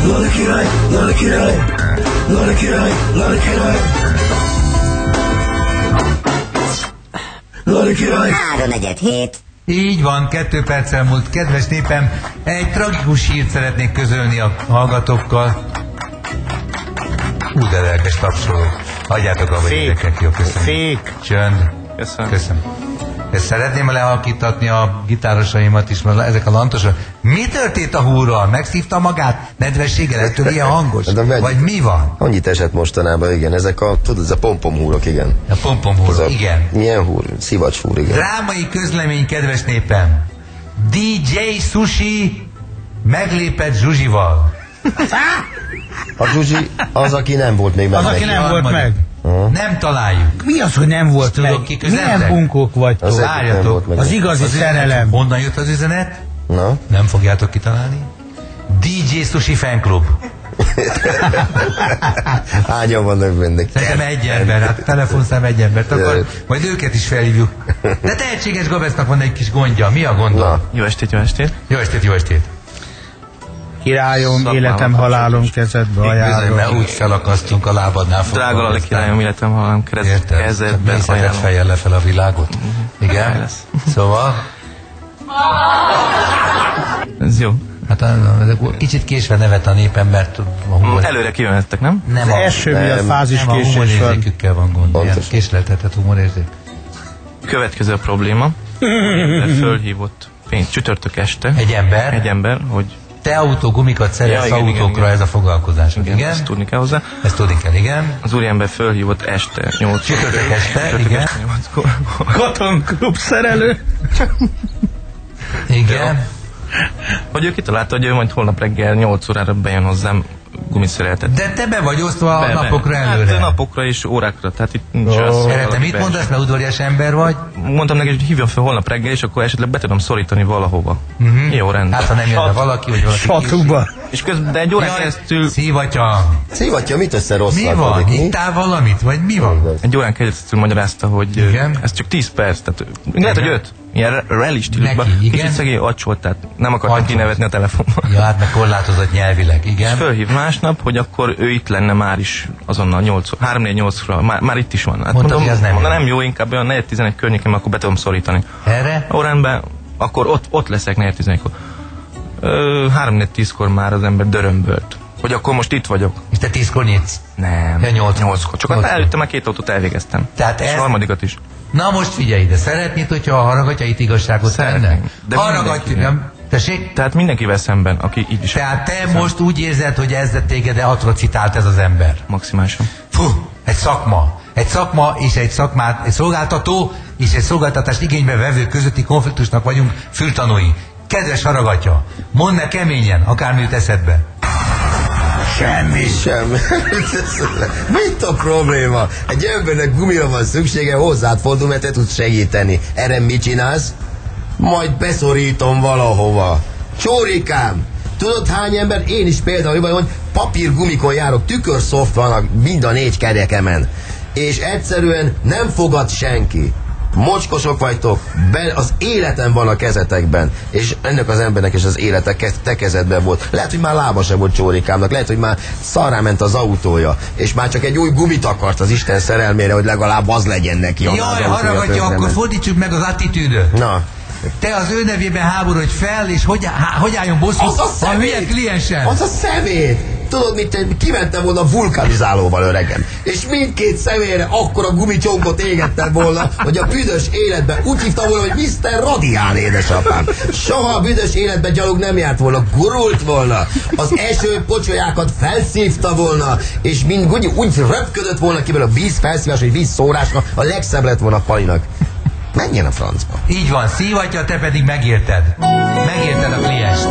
Lala király, Lala király, Lala király, Lala király, Lala király. 3-4-7. Így van, 2 perccel múlt. Kedves népem, egy tragikus hírt szeretnék közölni a hallgatókkal. De lelkes tapsolók. Hagyjátok abba, hogy gyerekek, jó, köszönöm. Fék. Csönd. Köszönöm. Ezt szeretném lehalkítatni a gitárosaimat is, mert ezek a lantosok. Mi történt a húrral? Megszívta magát? Nedvességgel ettől ilyen hangos? Vagy mi van? Annyit esett mostanában, igen. Ezek a, tudod, ez a pompom húrok, igen. A pompom húrok, igen. Milyen húr? Szivacs húr, igen. Drámai közlemény, kedves népem. DJ Sushi meglépett Zsuzsival. A Zsuzsi az, aki nem volt még meg. Az, aki nem volt meg. Nem találjuk. Mi az, hogy nem volt meg? Milyen bunkók vagytok? Várjatok. Az igazi szerelem. Honnan jött az üzenet? Na? Nem fogjátok kitalálni. DJ Sushi Fanklub. Hányan vannak benne? Szerintem egy ember, hát telefonszám egy embert, akkor majd őket is felhívjuk. De tehetséges Gabesznak van egy kis gondja. Mi a gondja? Jó estét, jó estét. Jó estét, jó estét. Királyom, életem, halálom, kezedbe ajánlom. Bizony, mert úgy felakasztunk a lábadnál. Drága Lali királyom, életem, halálom, kezedben ajánlom. Fejjel lefel a világot. Igen? Szóval? Ez jó. Hát kicsit késve nevet a népem, mert a humor... Előre kijöhettek, nem? Nem az első miatt fázis késés. Nem a humorérzékükkel van gond. Késleltetett humorérzék. Következő a probléma. Fölhívott csütörtök este. Egy ember, hogy te autógumikat szerez autókra, igen. Ez a foglalkozás. Igen, ezt tudni kell hozzá. Ezt tudni kell, igen. Az úriember fölhívott este 8 csütörtök este, igen. Katonklub szerelő. Igen. Hogy ő kitalálta, hogy ő majd holnap reggel 8 órára bejön hozzám gumiszereltet. De te be vagy osztva a napokra előre. Hát napokra és órákra, tehát itt nincs Te mit mondasz, mert udvarias ember vagy? Mondtam neki, hogy hívjam fel holnap reggel, és akkor esetleg be tudom szorítani valahova. Jó, rendben. Hát ha nem jönne valaki, vagy valaki Satuba. És közben, de egy órán keresztül... Szívatja, mit összerosszalkodik? Mi van? Ittál valamit? Vagy mi van? Egy órán keresztül magyarázta, hogy ez csak 10 perc, tehát lehet, hogy 5. Ilyen rally stílusban. Kicsit szegély acsolt, tehát nem akartam kinevetni a telefonban. Ja, hát meg korlátozott nyelvileg, igen. És fölhív másnap, hogy akkor ő itt lenne már is azonnal 3-4-8-ra, már itt is van. Hát mondtam, hogy ez nem jó, inkább olyan 4-11 környéken, akkor be tudom szorítani. Erre? Óránben, akkor ott leszek 4-11-kor. 3-4-10-kor már az ember dörömbölt. Hogy akkor most itt vagyok. És te 10-kor nyitsz? Nem. 8-kor. Csak előtte már 2 autót elvégeztem. Tehát és harmadikat is. Na most figyelj ide, szeretnéd, hogyha a haragatja itt igazságot tenne? Haragatja, tessék? Tehát mindenkivel szemben, aki így is. Tehát te most úgy érzed, hogy ezzel téged atrocitált ez az ember? Maximálisan. Fú, egy szakma és egy szolgáltató és egy szolgáltatást igénybe vevő közötti konfliktusnak vagyunk fültanúi. Kedves haragatja, mondd ne keményen, akármi jut eszedbe. Semmi. Mit a probléma? Egy embernek gumira van szüksége, hozzád fordul, mert te tudsz segíteni. Erre mit csinálsz? Majd beszorítom valahova. Csórikám, tudod hány ember? Én is például, hogy papírgumikon járok, tükörszóft van mind a 4 kerekemen. És egyszerűen nem fogad senki. Mocskosok vagytok, az életem van a kezetekben, és ennek az embernek is az élete te kezedben volt. Lehet, hogy már lába sem volt Csórikámnak, lehet, hogy már szarrá ment az autója, és már csak egy új gumit akart az Isten szerelmére, hogy legalább az legyen neki. Jaj, haragatja, akkor fordítsuk meg az attitűdöt. Na. Te az ő nevében háborodj fel, és hogy álljon bosszút a hülye kliensen? Az a szemét! Tudod mit, kimentem volna vulkanizálóval, öregem. És mindkét szemére akkora gumicsonkot égettem volna, hogy a büdös életben úgy hívta volna, hogy Mr. Radián, édesapám. Soha a büdös életben gyalog nem járt volna, gurult volna. Az eső pocsolyákat felszívta volna, és úgy röpködött volna ki, mert a víz felszívás, vagy víz szórásra a legszebb lett volna a Palinak. Menjen a francba. Így van, szívatja, te pedig megérted. Megérted a klienst.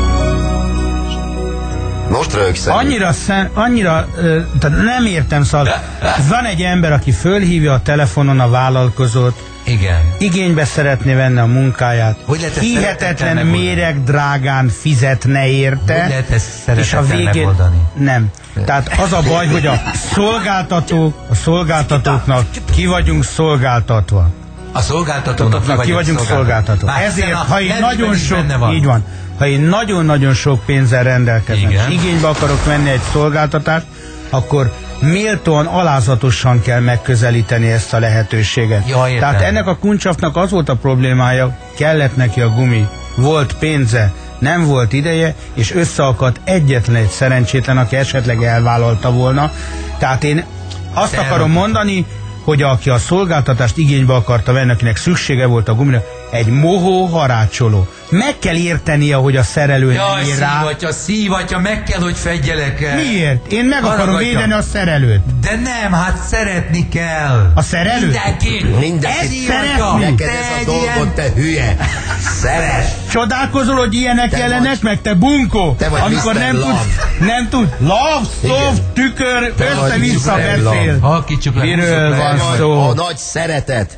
Most rögszem. Annyira tehát nem értem, szóval van egy ember, aki fölhívja a telefonon a vállalkozót, igen. Igénybe szeretné venni a munkáját, hihetetlen méreg drágán fizetne érte, hogy lehet ezt és a végén megoldani? Nem. Tehát az a baj, hogy a szolgáltatóknak ki vagyunk szolgáltatva. A szolgáltatónak ki vagyunk szolgáltatók. Ezért, ha én nagyon sok, így van, ha én nagyon-nagyon sok pénzzel rendelkezem, és igénybe akarok venni egy szolgáltatást, akkor méltóan, alázatosan kell megközelíteni ezt a lehetőséget. Ja, tehát ennek a kuncsafnak az volt a problémája, kellett neki a gumi, volt pénze, nem volt ideje, és összeakadt egyetlen egy szerencsétlen, aki esetleg elvállalta volna. Tehát én azt akarom mondani, hogy aki a szolgáltatást igénybe akarta venni, akinek szüksége volt a gumira, egy mohó harácsoló. Meg kell értenie, hogy a szerelő ér rá. Szívatja, meg kell, hogy fedjelek el. Miért? Én meg akarom védeni a szerelőt. De nem, hát szeretni kell. A szerelőt? Mindenkit szeretni. Neked ez a dolgot, te hülye. Szeres. Csodálkozol, hogy ilyenek jelenek meg, te bunkó? Te vagy amikor nem tud. Love, soft, tükör, össze-vissza beszél. Miről van szó? A nagy szeretet.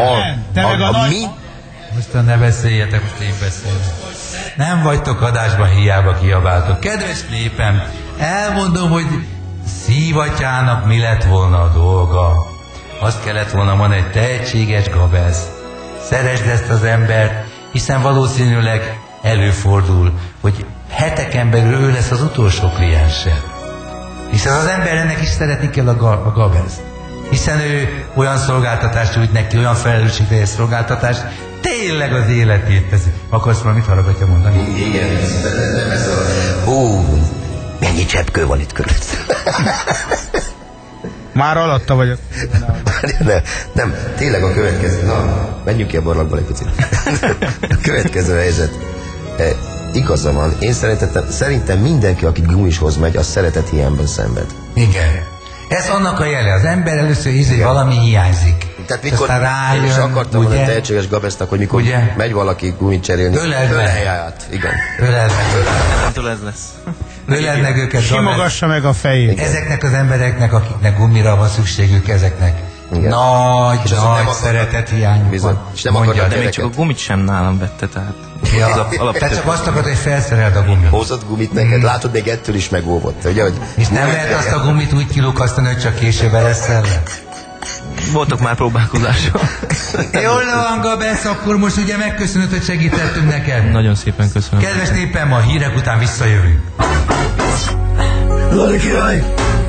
Most ne beszéljetek, most én beszélek. Nem vagytok adásban, hiába kiabáltok. Kedves népem, elmondom, hogy Szívatyának mi lett volna a dolga. Azt kellett volna mondani, egy tehetséges gabez. Szeresd ezt az embert, hiszen valószínűleg előfordul, hogy heteken belül ő lesz az utolsó kliense. Hiszen az embernek is szeretni kell a gabez. Hiszen ő olyan szolgáltatást nyújt neki, olyan felelősségteljes szolgáltatást, tényleg az életét teszi. Akarsz valamit hallgatja mondani? Igen. Mennyi cseppkő van itt körülött? Már alatta vagyok. Nem, tényleg a következő. Na, menjünk ki a barlangból egy picit. A következő helyzet. Igaza van. Én szerintem mindenki, aki gumishoz megy, az szeretet hiányban szenved. Igen. Ez annak a jele. Az ember először íz, hogy valami hiányzik. Tehát mikor én is akartam volna egy tehetséges gabesznak, hogy mikor megy valaki gumit cserélni, ölelj át. Igen. Ettől ez lesz. Öleld meg őket. Simogassa meg a fejét. Ezeknek az embereknek, akiknek gumira van szükségük, ezeknek nagy szeretet hiány van. És nem akarja, de még csak a gumit sem nálam vette, tehát. Ja, te csak azt akarod, hogy felszereld a gumit. Hozott gumit neked, látod, még ettől is megóvott. Ugye, hogy... És nem lehet azt a gumit úgy kilukasztani, hogy csak később leszel. Voltak már próbálkozások. Jól van, Gabesz, akkor most ugye megköszönöd, hogy segítettünk neked. Nagyon szépen köszönöm. Kedves népem, a hírek után visszajövünk. Lani király!